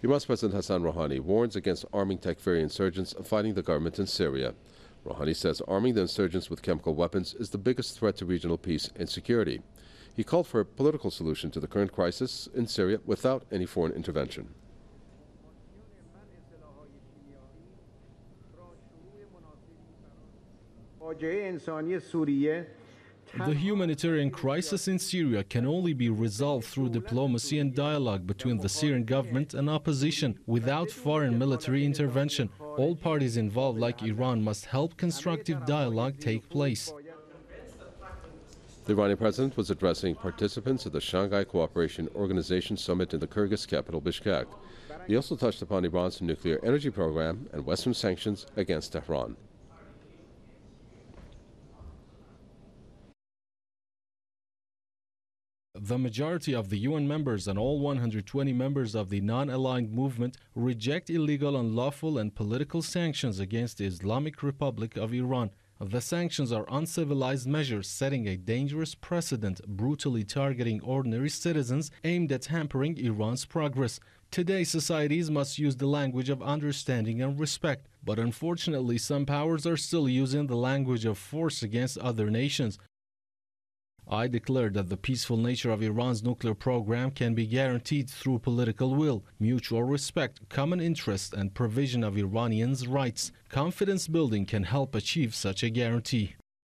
Iran's President Hassan Rouhani warns against arming Takfiri insurgents fighting the government in Syria. Rouhani says arming the insurgents with chemical weapons is the biggest threat to regional peace and security. He called for a political solution to the current crisis in Syria without any foreign intervention. The humanitarian crisis in Syria can only be resolved through diplomacy and dialogue between the Syrian government and opposition without foreign military intervention. All parties involved, like Iran, must help constructive dialogue take place. The Iranian president was addressing participants at the Shanghai Cooperation Organization summit in the Kyrgyz capital Bishkek. He also touched upon Iran's nuclear energy program and Western sanctions against Tehran. The majority of the UN members and all 120 members of the non-aligned movement reject illegal, unlawful, and political sanctions against the Islamic Republic of Iran. The sanctions are uncivilized measures setting a dangerous precedent, brutally targeting ordinary citizens aimed at hampering Iran's progress. Today, societies must use the language of understanding and respect, but unfortunately, some powers are still using the language of force against other nations. I declare that the peaceful nature of Iran's nuclear program can be guaranteed through political will, mutual respect, common interest, and provision of Iranians' rights. Confidence building can help achieve such a guarantee.